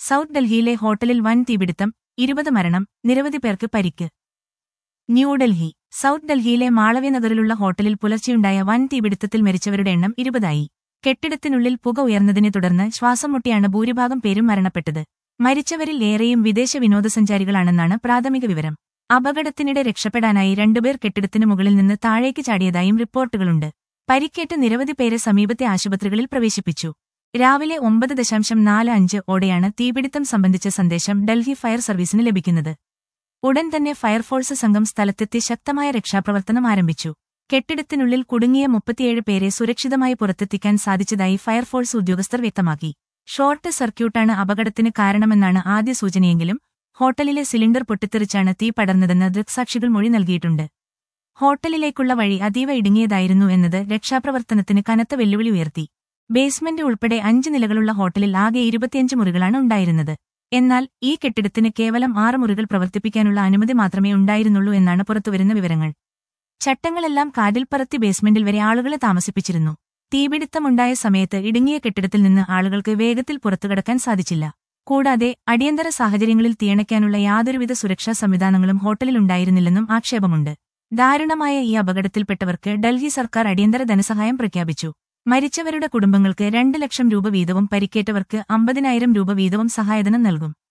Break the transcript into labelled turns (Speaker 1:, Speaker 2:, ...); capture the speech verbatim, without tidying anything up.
Speaker 1: South ഡൽഹിയിലെ ഹോട്ടലിൽ വൻ തീപിടുത്തം, ഇരുപത് മരണം, നിരവധി പേർക്ക് പരിക്ക്. ന്യൂഡൽഹി സൗത്ത് ഡൽഹിയിലെ മാളവ്യ നഗറിലുള്ള ഹോട്ടലിൽ പുലർച്ചെയുണ്ടായ വൻ തീപിടുത്തത്തിൽ മരിച്ചവരുടെ എണ്ണം ഇരുപതായി. കെട്ടിടത്തിനുള്ളിൽ പുക ഉയർന്നതിനെ തുടർന്ന് ശ്വാസം മുട്ടിയാണ് ഭൂരിഭാഗം പേരും മരണപ്പെട്ടത്. മരിച്ചവരിൽ ഏറെയും വിദേശ വിനോദസഞ്ചാരികളാണെന്നാണ് പ്രാഥമിക വിവരം. അപകടത്തിനിടെ രക്ഷപ്പെടാനായി രണ്ടുപേർ കെട്ടിടത്തിനു മുകളിൽ നിന്ന് താഴേക്ക് ചാടിയതായും റിപ്പോർട്ടുകളുണ്ട്. പരിക്കേറ്റ് നിരവധി പേരെ സമീപത്തെ ആശുപത്രികളിൽ പ്രവേശിപ്പിച്ചു. രാവിലെ ഒമ്പത് ദശാംശം നാല് അഞ്ച് ഓടെയാണ് തീപിടുത്തം സംബന്ധിച്ച സന്ദേശം ഡൽഹി ഫയർ സർവീസിന് ലഭിക്കുന്നത്. ഉടൻ തന്നെ ഫയർഫോഴ്സ് സംഘം സ്ഥലത്തെത്തി ശക്തമായ രക്ഷാപ്രവർത്തനം ആരംഭിച്ചു. കെട്ടിടത്തിനുള്ളിൽ കുടുങ്ങിയ മുപ്പത്തിയേഴ് പേരെ സുരക്ഷിതമായി പുറത്തെത്തിക്കാൻ സാധിച്ചതായി ഫയർഫോഴ്സ് ഉദ്യോഗസ്ഥർ വ്യക്തമാക്കി. ഷോർട്ട് സർക്യൂട്ടാണ് അപകടത്തിന് കാരണമെന്നാണ് ആദ്യ സൂചനയെങ്കിലും ഹോട്ടലിലെ സിലിണ്ടർ പൊട്ടിത്തെറിച്ചാണ് തീ പടർന്നതെന്ന് ദൃക്സാക്ഷികൾ മൊഴി നൽകിയിട്ടുണ്ട്. ഹോട്ടലിലേക്കുള്ള വഴി അതീവ ഇടുങ്ങിയതായിരുന്നു എന്നത് രക്ഷാപ്രവർത്തനത്തിന് കനത്ത വെല്ലുവിളി ഉയർത്തി. ബേസ്മെന്റ് ഉൾപ്പെടെ അഞ്ച് നിലകളുള്ള ഹോട്ടലിൽ ആകെ ഇരുപത്തിയഞ്ച് മുറികളാണ് ഉണ്ടായിരുന്നത്. എന്നാൽ ഈ കെട്ടിടത്തിന് കേവലം ആറ് മുറികൾ പ്രവർത്തിപ്പിക്കാനുള്ള അനുമതി മാത്രമേ ഉണ്ടായിരുന്നുള്ളൂ എന്നാണ് പുറത്തുവരുന്ന വിവരങ്ങൾ. ചട്ടങ്ങളെല്ലാം കാറ്റിൽ പറത്തി ബേസ്മെന്റിൽ വരെ ആളുകളെ താമസിപ്പിച്ചിരുന്നു. തീപിടുത്തമുണ്ടായ സമയത്ത് ഇടുങ്ങിയ കെട്ടിടത്തിൽ നിന്ന് ആളുകൾക്ക് വേഗത്തിൽ പുറത്തുകടക്കാൻ സാധിച്ചില്ല. കൂടാതെ അടിയന്തര സാഹചര്യങ്ങളിൽ തീയണയ്ക്കാനുള്ള യാതൊരുവിധ സുരക്ഷാ സംവിധാനങ്ങളും ഹോട്ടലിലുണ്ടായിരുന്നില്ലെന്നും ആക്ഷേപമുണ്ട്. ദാരുണമായ ഈ അപകടത്തിൽപ്പെട്ടവർക്ക് ഡൽഹി സർക്കാർ അടിയന്തര ധനസഹായം പ്രഖ്യാപിച്ചു. മരിച്ചവരുടെ കുടുംബങ്ങൾക്ക് രണ്ട് ലക്ഷം രൂപ വീതവും പരിക്കേറ്റവർക്ക് അമ്പതിനായിരം രൂപ വീതവും സഹായധനം നൽകും.